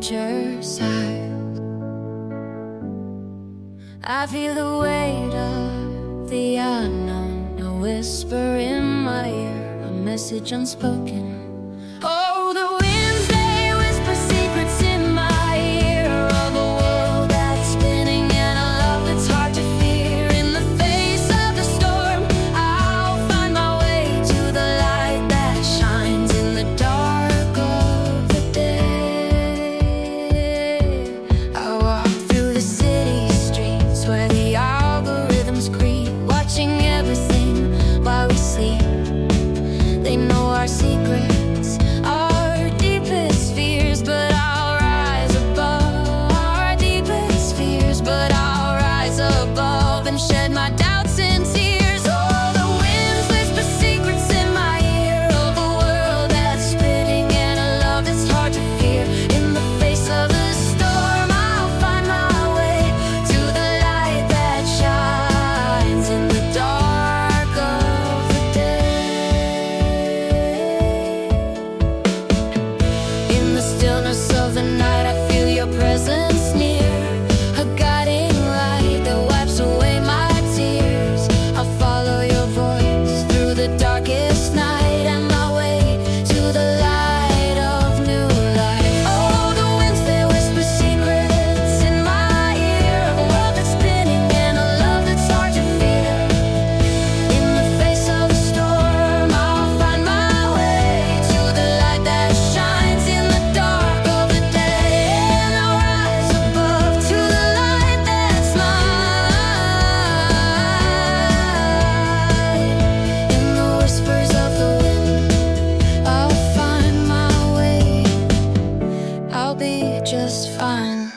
danger side. I feel the weight of the unknown, a whisper in my ear, a message unspoken. Oh, the winds, they whisper secrets in my ear, of a world that's spinning and a love that's hard to fear. In the face of the storm, I'll find my way to the light that shines in the dark of the day. I walk through the city streets where the algorithms creep, watching everything while we sleep. They know our secrets, our deepest fears, but I'll rise above our deepest fears, but I'll rise above and shed my doubts and tears. Oh, the winds whisper secrets in my ear, of a world that's spinning and a love that's hard to fear. In the face of the storm, I'll find my way to the light that shines in the dark of the day. In the stillness of the night, I feel your presence near, a guiding light that wipes away my tears. I'll follow your voice through the darkest night and my way to the light of new life. Oh, the winds, they whisper secrets in my ear, a world that's spinning and a love that's hard to fear. In the face of the storm, I'll find my way to the light that shines in the dark of the day. And I'll rise above to the light that's mine. In the whispers of the wind, I'll find my way. I'll be just fine.